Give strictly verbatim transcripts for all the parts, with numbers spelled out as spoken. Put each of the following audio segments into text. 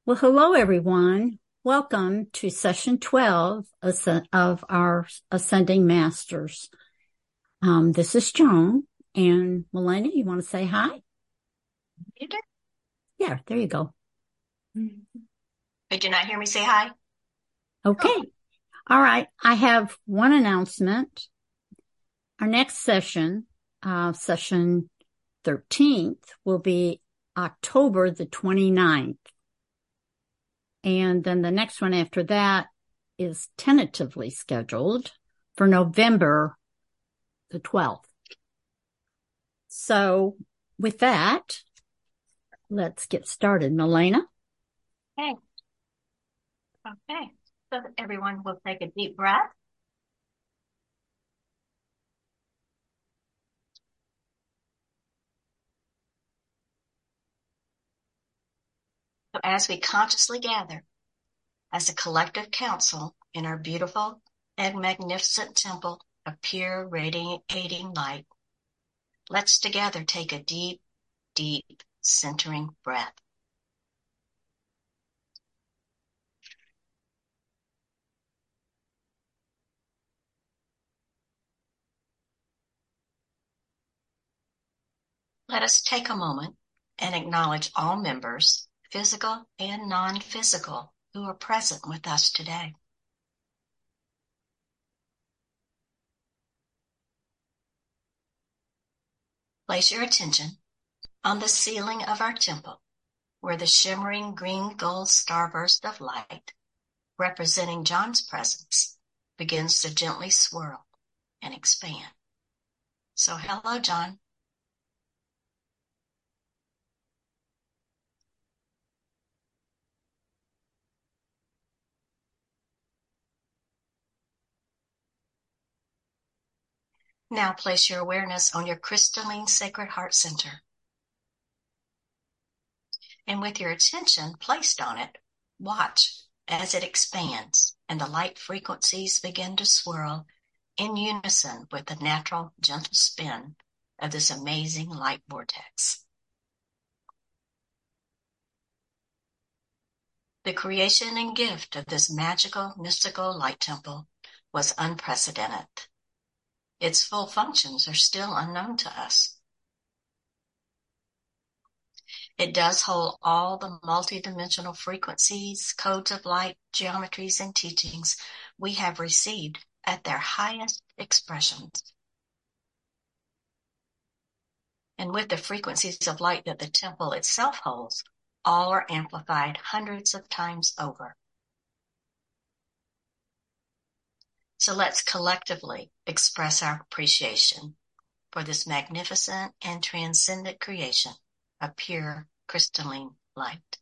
Well, hello, everyone. Welcome to session twelve of our Ascending Masters. Um, this is Joan, and Melanie, you want to say hi? You did? Yeah, there you go. Did you not hear me say hi? Okay. Oh. All right. I have one announcement. Our next session, uh, session thirteenth, will be October the twenty-ninth. And then the next one after that is tentatively scheduled for November the twelfth. So with that, let's get started. Milena? Okay. Okay. So that everyone will take a deep breath. So as we consciously gather as a collective council in our beautiful and magnificent temple of pure radiating light, let's together take a deep, deep centering breath. Let us take a moment and acknowledge all members, physical and non-physical, who are present with us today. Place your attention on the ceiling of our temple, where the shimmering green gold starburst of light, representing John's presence, begins to gently swirl and expand. So hello, John. Now place your awareness on your crystalline sacred heart center. And with your attention placed on it, watch as it expands and the light frequencies begin to swirl in unison with the natural, gentle spin of this amazing light vortex. The creation and gift of this magical, mystical light temple was unprecedented. Its full functions are still unknown to us. It does hold all the multidimensional frequencies, codes of light, geometries, and teachings we have received at their highest expressions. And with the frequencies of light that the temple itself holds, all are amplified hundreds of times over. So let's collectively express our appreciation for this magnificent and transcendent creation of pure crystalline light.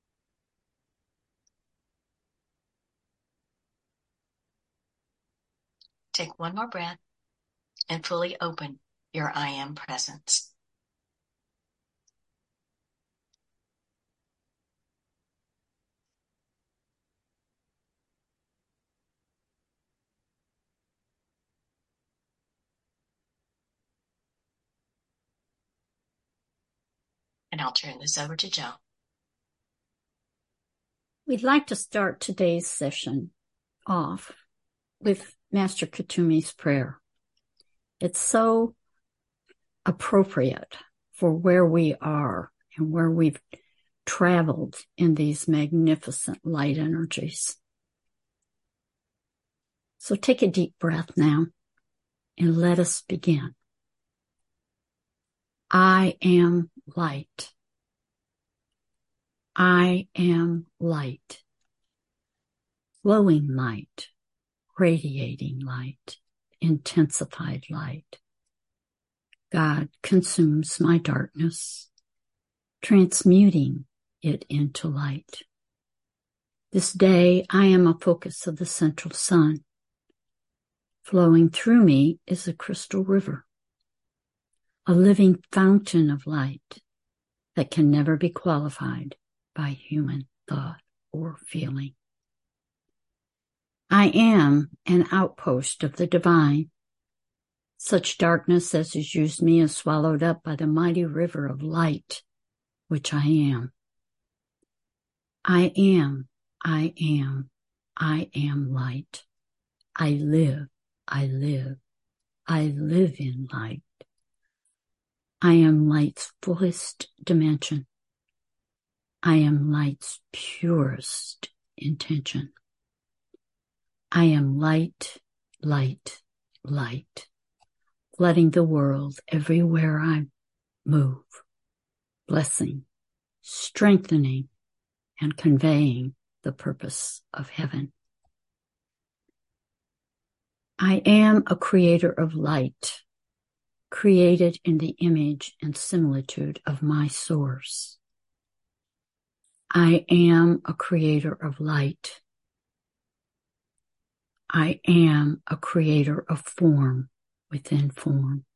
Take one more breath and fully open your I Am presence. And I'll turn this over to Joe. We'd like to start today's session off with Master Kutumi's prayer. It's so appropriate for where we are and where we've traveled in these magnificent light energies. So take a deep breath now and let us begin. I am light. I am light. Flowing light, radiating light, intensified light. God consumes my darkness, transmuting it into light. This day I am a focus of the central sun. Flowing through me is a crystal river, a living fountain of light that can never be qualified by human thought or feeling. I am an outpost of the divine. Such darkness as is used me is swallowed up by the mighty river of light, which I am. I am, I am, I am light. I live, I live, I live in light. I am light's fullest dimension. I am light's purest intention. I am light, light, light, flooding the world everywhere I move, blessing, strengthening, and conveying the purpose of heaven. I am a creator of light, created in the image and similitude of my source. I am a creator of light. I am a creator of form within form.